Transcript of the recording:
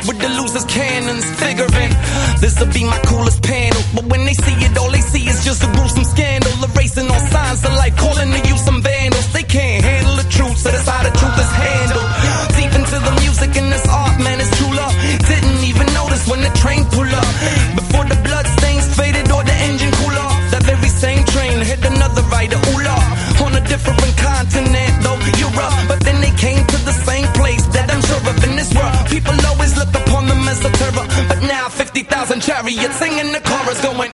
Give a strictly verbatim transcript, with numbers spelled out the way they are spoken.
with the losers cannons, figuring this'll be my coolest panel. But when they see it, all they see is just a gruesome scandal, erasing all signs of life, calling to you some vandals. They can't handle the truth, so that's how the truth is handled. Deep into the music and this art, man, it's true love. Didn't even notice when the train pull up, before the blood stains faded or the engine cool off. That very same train hit another rider, ooh la, on a different continent, though Europe. But then they came to the same place that I'm sure of in this world. People always look upon them as a terror, but now fifty thousand chariots singing the chorus going